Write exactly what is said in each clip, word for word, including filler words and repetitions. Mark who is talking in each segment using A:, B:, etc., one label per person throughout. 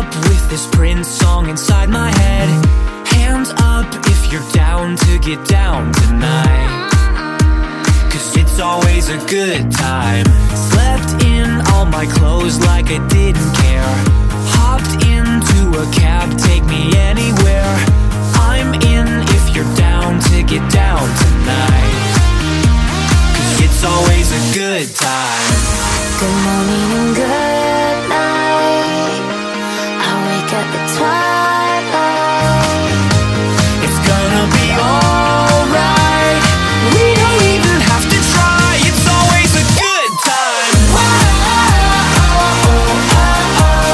A: with this Prince song inside my head. Hands up if you're down to get down tonight, 'cause it's always a good time. Slept in all my clothes like I didn't care. Hopped into a cab, take me anywhere. I'm in if you're down to get down tonight, 'cause it's always a good time.
B: Good morning and good night. I wake up at twilight.
A: It's gonna be alright. We don't even have to try. It's always a good time.
B: Whoa, oh, oh, oh.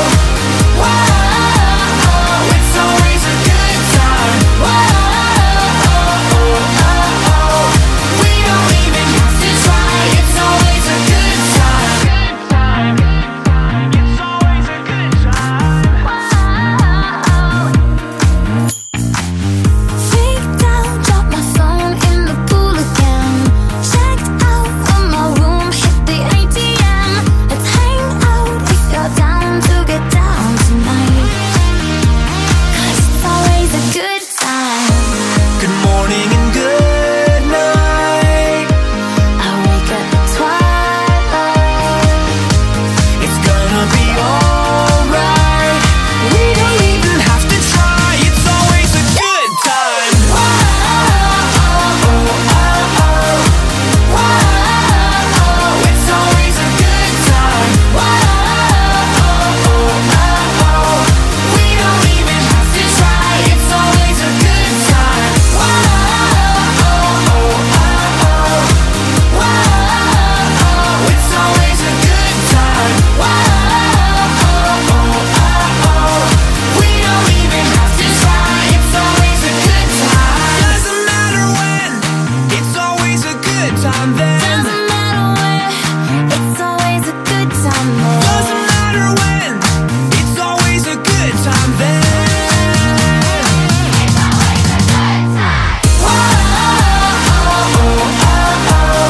B: Whoa, it's always a good time. Whoa, oh, oh, oh. We don't even have to try. It's always a good time.
A: It's always a good time.
B: Freaked out, dropped my phone in the pool again. Checked out of my room, hit the A T M. Let's hang out if you're down to get down tonight, 'cause it's always a good time.
A: Good morning and good night.
B: I wake up at twilight.
A: It's gonna be alright. We don't even have to try. It's always a good time.
B: Whoa, oh, oh, oh. Whoa, it's always a good time. Whoa, oh, oh, oh. We don't even have to try. It's always a good time. Whoa, oh, oh, oh. Whoa, it's always a good time. Whoa, oh, oh, oh. We don't even have to try. It's always a good time.
A: Doesn't matter when, it's always a good time then.
B: Doesn't matter where, it's always a good time there.
A: Doesn't matter when, it's always a good time then.
B: It's always a good time. Whoa, oh, oh, oh.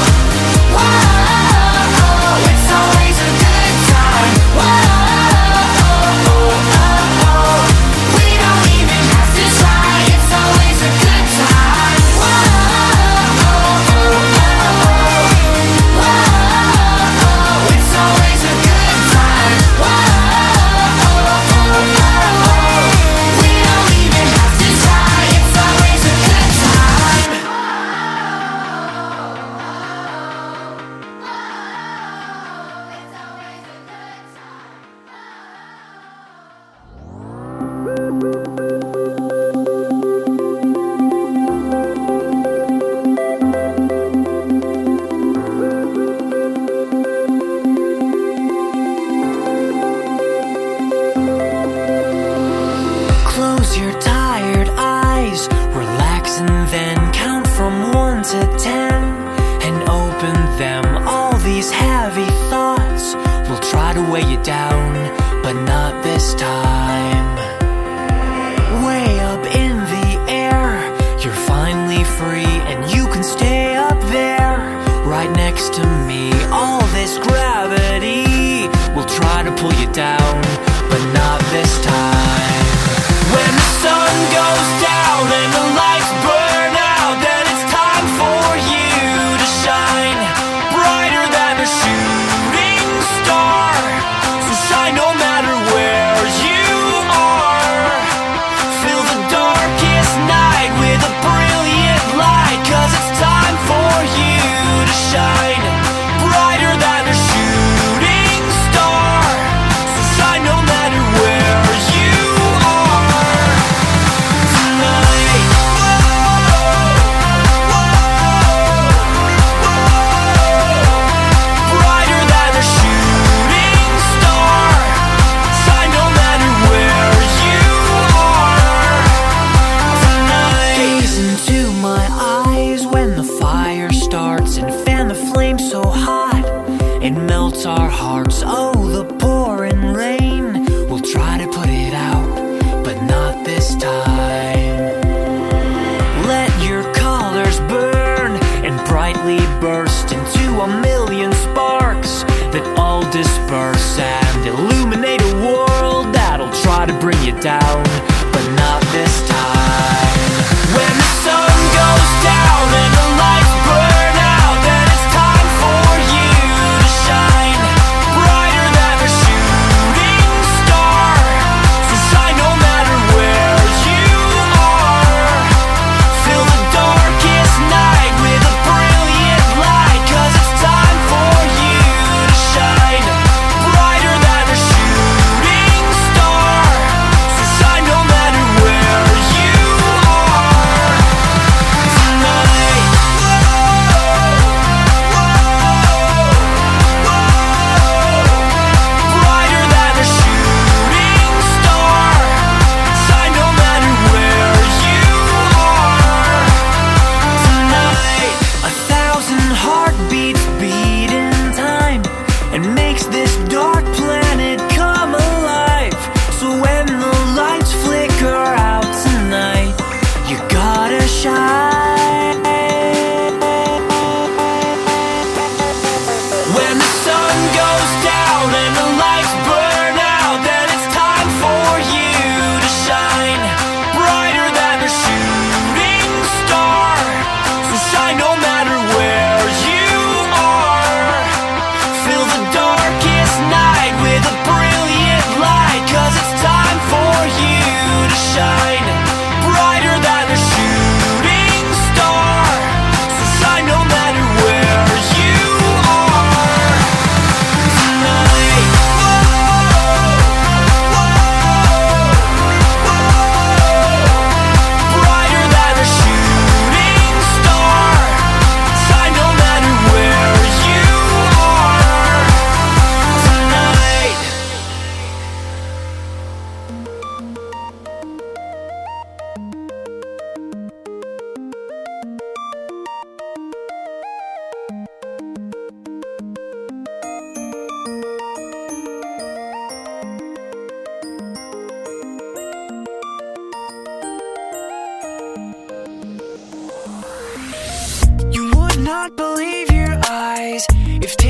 B: Whoa, it's always a good time. Whoa, oh, oh, oh. We don't even have to try. It's always a good time. Whoa, oh, oh, oh. Whoa, it's always a good time. Whoa, oh, oh, oh. We don't even have to try. It's always a good time.
A: Close your tired eyes, relax and then count from one to ten and open them. All these heavy thoughts will try to weigh you down, but not this time. Way up in the air, you're finally free and you can stay up there right next to me. All this gravity will try to pull you down, but not this time. When the sun goes down and the lights burn out, then it's time for you to shine brighter than a shooting star. So shine no matter where you are. Fill the darkest night with a brilliant light, 'cause it's time for you to shine brighter than a shooting star. So shine no matter where you are tonight. Brighter than a shooting star. Shine no matter where you are tonight. Gaze into my eyes when the fire starts and fan the flame so hot it melts our hearts. Oh, the pouring rain will try to put it out, but not this time. Let your colors burn and brightly burst into a million sparks that all disperse and illuminate a world that'll try to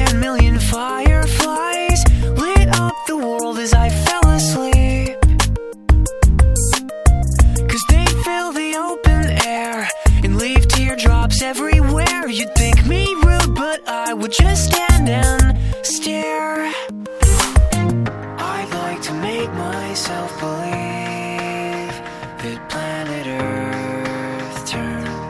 A: ten million fireflies lit up the world as I fell asleep. Cause they fill the open air and leave teardrops everywhere. You'd think me rude, but I would just stand and stare. I'd like to make myself believe that planet Earth turns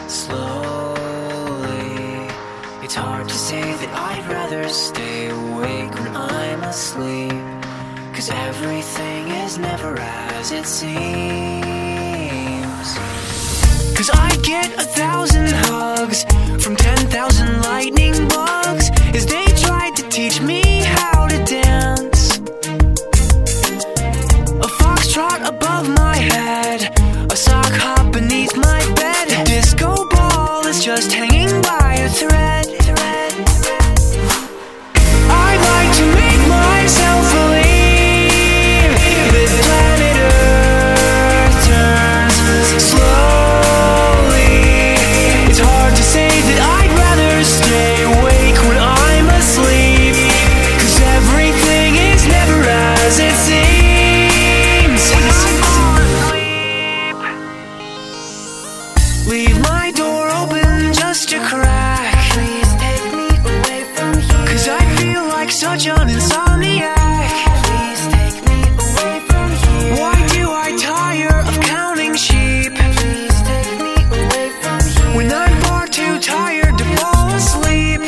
A: slowly. It's hard to say that I'd rather stay awake when I'm asleep, cause everything is never as it seems. Cause I get a thousand hugs from ten thousand lightning bugs as they tried to teach me how to dance. A foxtrot above my head, a sock hop beneath my bed, a disco ball is just hanging by a thread. I'd like to make myself believe that planet Earth turns slowly. It's hard to say that I'd rather stay awake when I'm asleep, cause everything is never as it seems. Leave my door open just a crack. Please take me away from here, cause I feel like such an insomniac. Please take me away from here. Why do I tire of counting sheep? Please take me away from here, when I'm far too tired to fall asleep.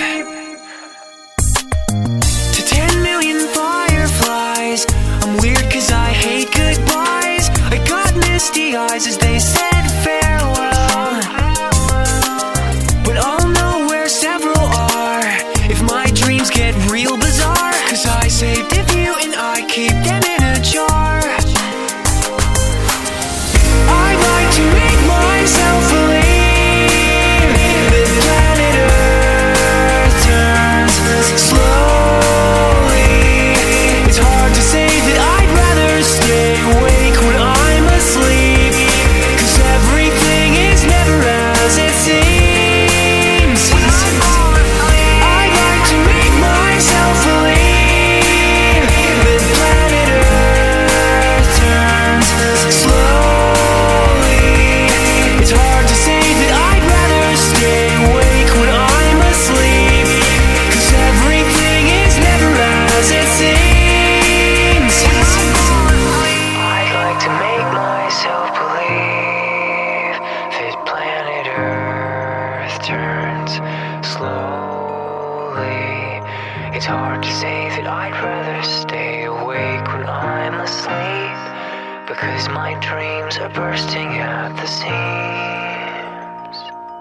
A: To ten million fireflies, I'm weird cause I hate goodbyes. I got misty eyes as they said farewell, but I'll know where several are if my dreams get real bizarre, cause I saved a few and I keep them in a jar. I'd like to make myself believe that planet Earth turns slowly. It's hard to say that I'd rather stay awake when I'm asleep, cause everything is never as it seems. I'd like to make myself believe that planet Earth turns slowly. It's hard to say that I'd rather stay awake when I'm asleep, cause everything is never as it seems. I'd like to make myself believe that planet Earth turns slowly. It's hard to say that I'd rather stay awake when I'm asleep, because my dreams are bursting at the seams.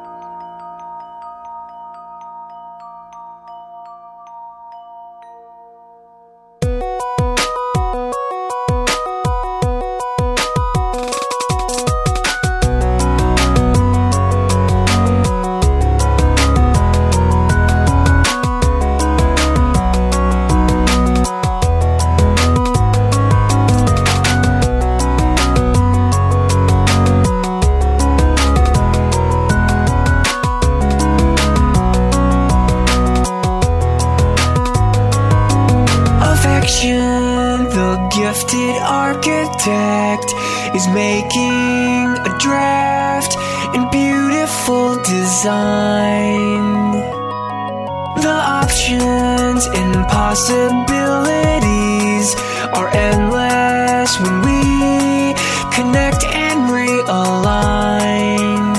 A: The gifted architect is making a draft in beautiful design. The options and possibilities are endless when we connect and realign.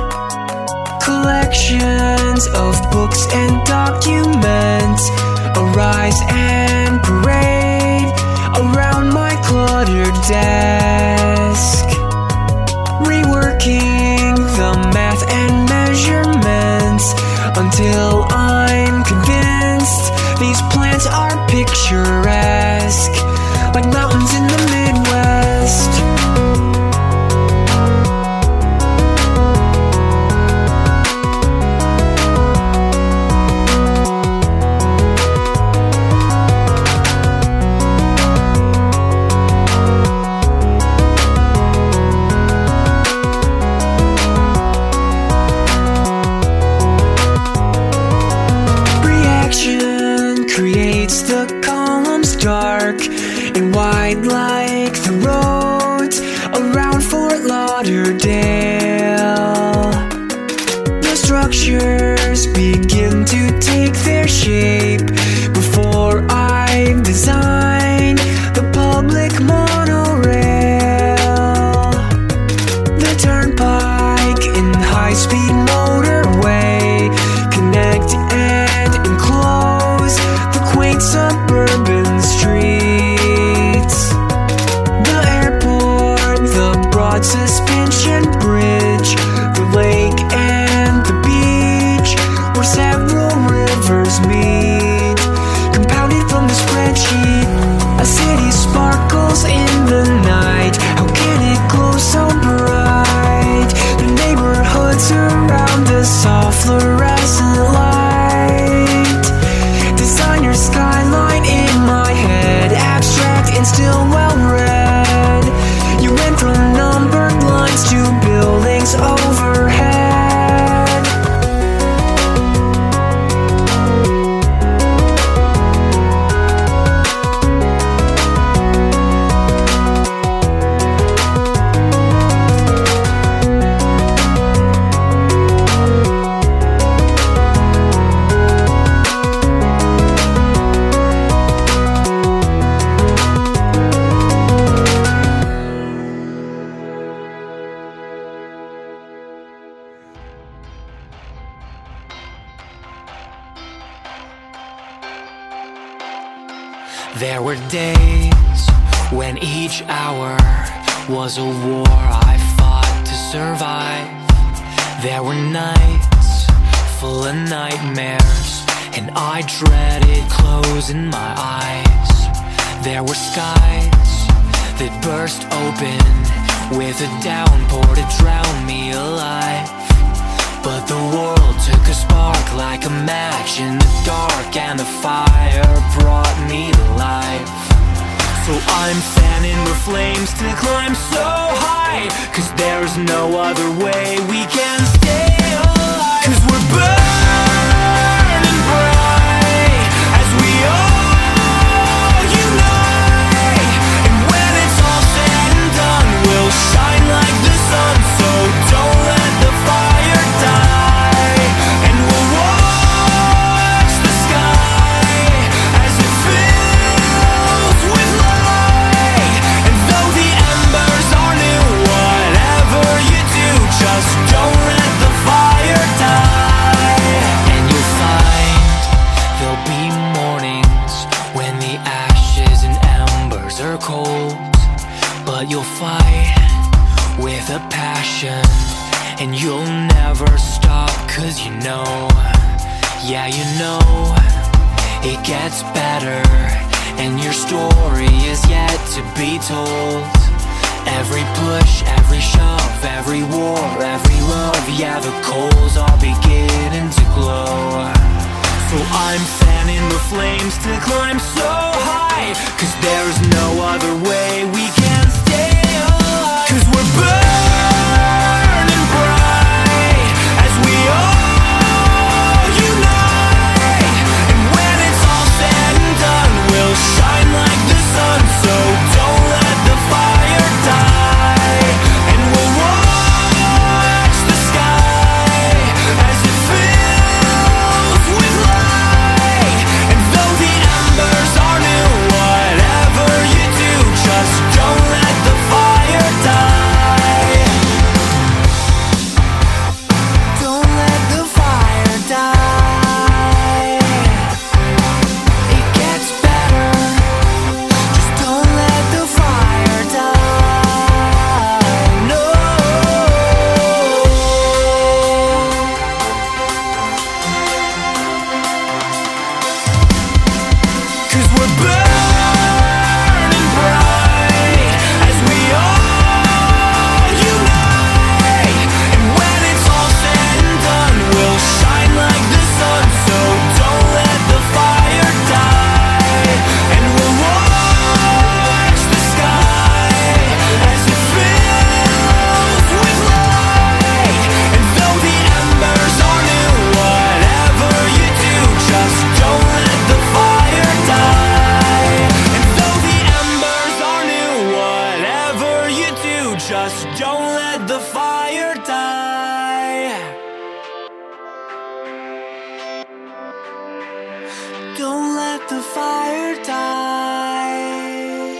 A: Collections of books and documents arise and parade around my cluttered desk, reworking the math and measurements until I'm convinced these plants are picturesque, like mountains in the Midwest. nights the columns dark and wide like the roads around Fort Lauderdale. The structures begin to take their shape before I've designed the public monorail. The turnpike and high-speed motorway connect and enclose the quaint suburban streets. The airport, the broad suspension bridge, the lake and the beach where several rivers meet, compounded from the spreadsheet. A city sparkles in the night. How can it glow so bright? The neighborhoods around us all fluorescent light. Designer skyline in my head, abstract and still well read. You went from numbered lines to buildings overhead. There were days when each hour was a war I fought to survive. There were nights full of nightmares, and I dreaded closing my eyes. There were skies that burst open with a downpour to drown me alive. But the world took a spark like a match in the dark, and the fire brought me to life. So I'm fanning the flames to climb so high, 'cause there's no other way we can stay alive. 'Cause we're burning bright as we all unite, and when it's all said and done, we'll shine like the sun. So don't let the fire die, and we'll watch the sky as it fills with light. And though the embers are new, whatever you do, just don't let the fire die. And you'll find there'll be mornings when the ashes and embers are cold, but you'll fight with a passion, and you'll never stop, 'cause you know, yeah you know, it gets better, and your story is yet to be told. Every push, every shove, every war, every love, yeah the coals are beginning to glow. So I'm fanning the flames to climb so high, 'cause there's no other way we can stay alive. 'Cause we're burning bright as we all unite, and when it's all said and done, we'll shine like the sun. So don't let the fire die, and we'll watch the sky as it fills with light. And though the embers are new, whatever you do, just don't let the fire die.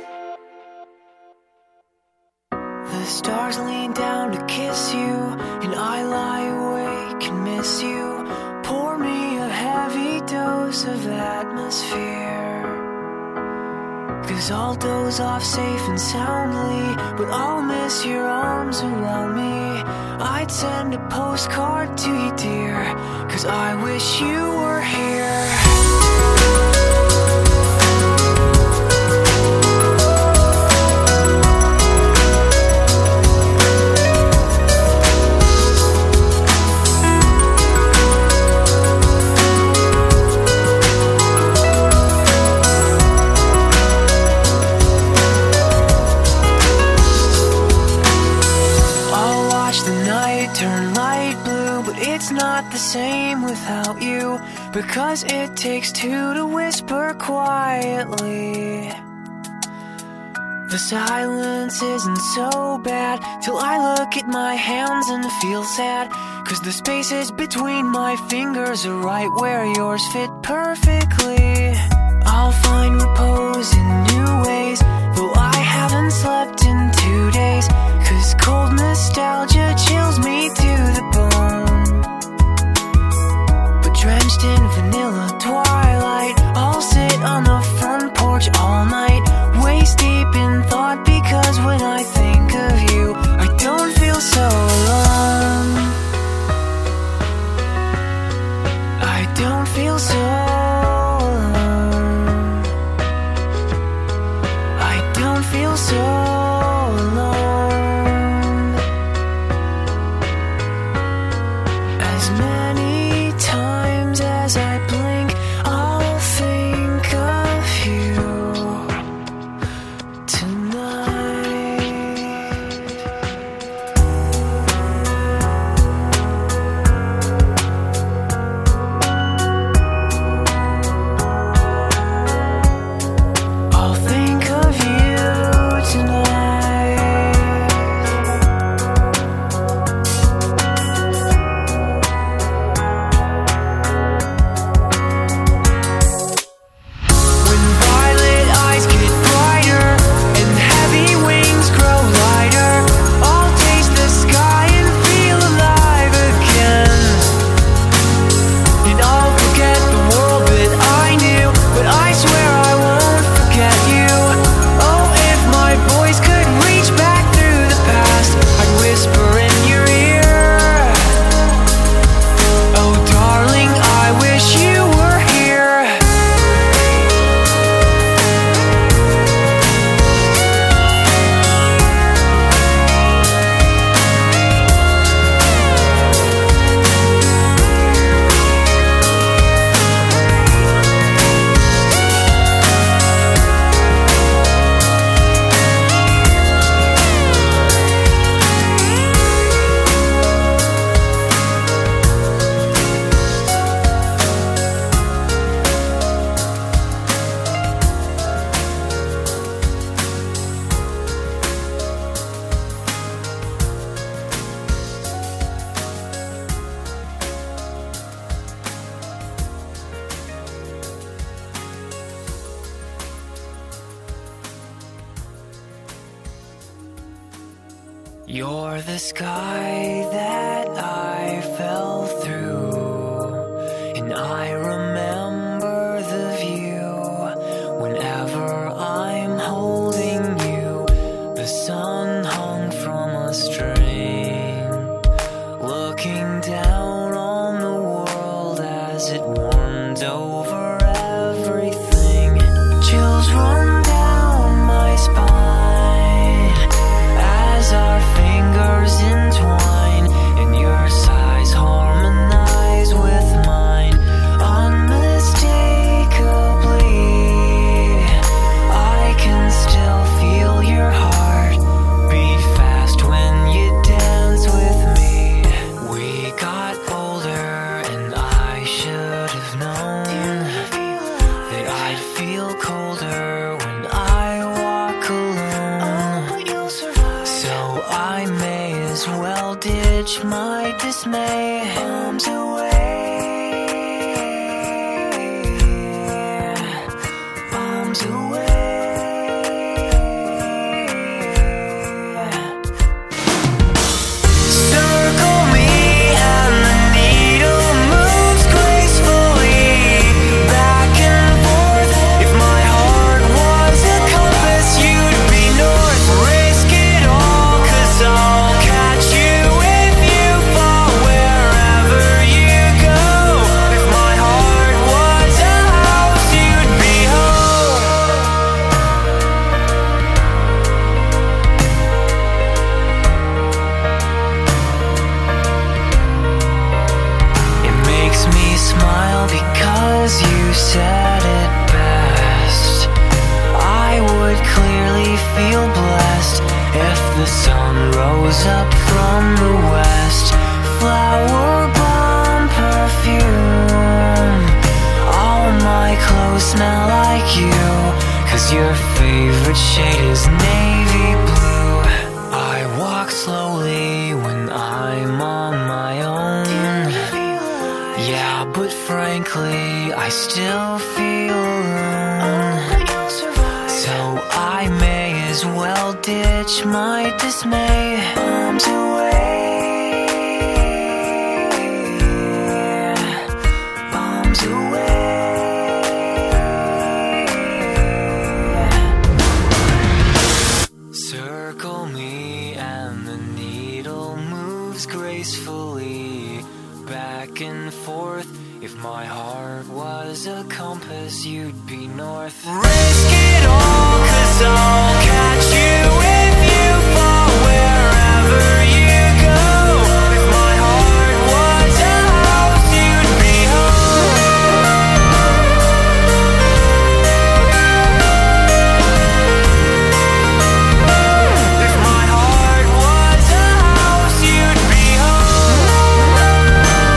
A: The stars lean down to kiss you, and I lie awake and miss you. Pour me a heavy dose of atmosphere, 'cause I'll doze off safe and soundly, but I'll miss your arms around me. I'd send a postcard to you, dear, 'cause I wish you were here. Turn light blue, but it's not the same without you, because it takes two to whisper quietly. The silence isn't so bad till I look at my hands and feel sad, 'cause the spaces between my fingers are right where yours fit perfectly. I'll find repose in new ways, though I haven't slept in two days, 'cause cold nostalgia chills me to the bone. But drenched in vanilla twilight, I'll sit on the front porch all night, waist deep in thought, because when I think of you, I don't feel so alone. I don't feel so alone. I don't feel so alone. As many times as I blink, I'll think of you tonight. I'll think of you tonight. When violet eyes get brighter and heavy wings grow lighter, I'll taste the sky and feel alive again. And I'll forget the world that I knew, but I swear I won't forget you. Oh, if my voice could reach back through the past, I'd whisper in your ear. Oh, darling, I wish you were here. You're the sky that I fell through, and I remember the view. Whenever I'm holding you, the sun hung from a string, looking down on the world as it warmed over everything. Chills run down my spine as our fingers entwine, and your sighs harmonize with mine unmistakably. I can still feel your heart beat fast when you dance with me. We got older, and I should have known that I'd feel colder when I walk alone. So I may as well ditch my dismay. Arms away. bombs away. Circle me and the needle moves gracefully back and forth. If my heart was a compass, you'd be north. Risk it all, 'cause I'll catch you if you fall wherever you go. If my heart was a house, you'd be home. It makes me smile because you said it best. I would clearly feel blessed if the sun rose up from the west. Flower bomb perfume. All my clothes smell like you, 'cause your favorite shade is navy blue. I walk slowly when I'm on my own. Yeah, but frankly, I still feel alone. So I may as well ditch my dismay. Bombs away. Bombs away. Circle me and the needle moves gracefully back and forth. If my heart was a compass, you'd be north. Risk it all, 'cause I'll catch you if you fall wherever you go. If my heart was a house, you'd be home. If my heart was a house, you'd be home.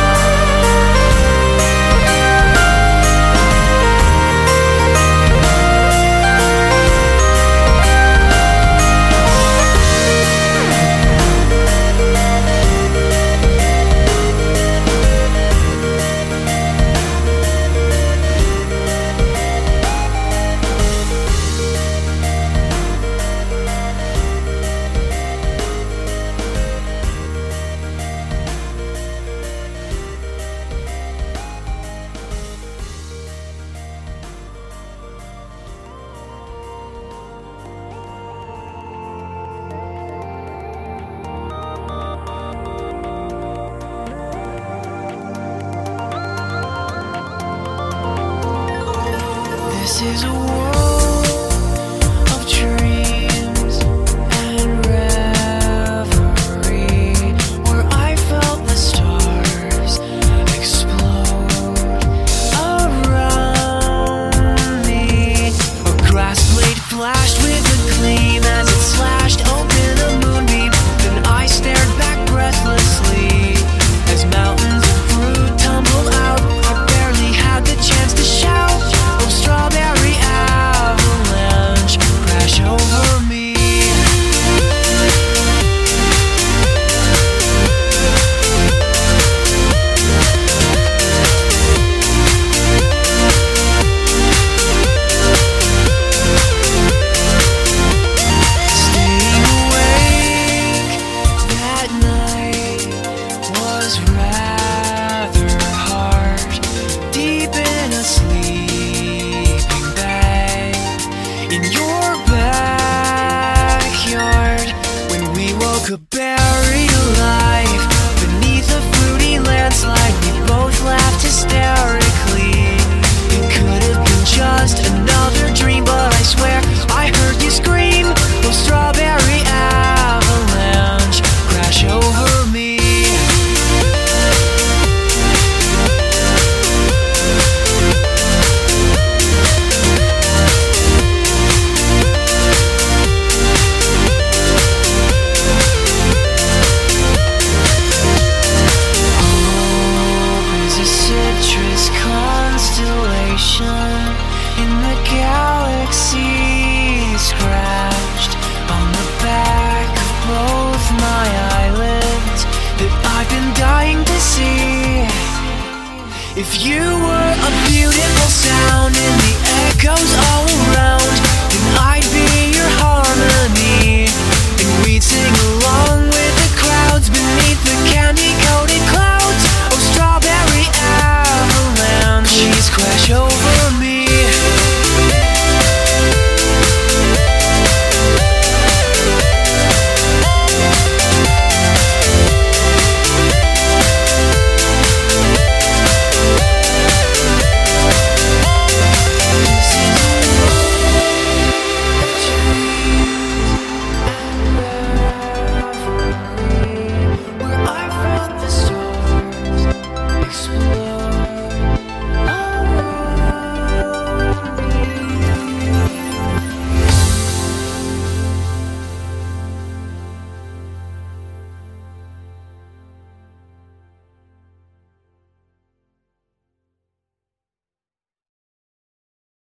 A: This is a world of dreams and reverie, where I felt the stars explode around me. A grass blade flashed with a gleam as it slashed open a moonbeam. Then I stared back breathlessly as mountains of fruit tumbled out. I barely had the chance to shout. Oh, strawberry avalanche crash over me. Staying awake that night was rather hard. Deep in a sleeping bag in your backyard, when we woke up buried alive beneath a fruity landslide, we both laughed hysterically. It could have been just another dream, but I swear I heard you scream. Oh, strawberry avalanche crash over me. Opens a citrus constellation in the galaxy, scratched on the back of both my eyelids that I've been dying to see. If you were a beautiful sound in the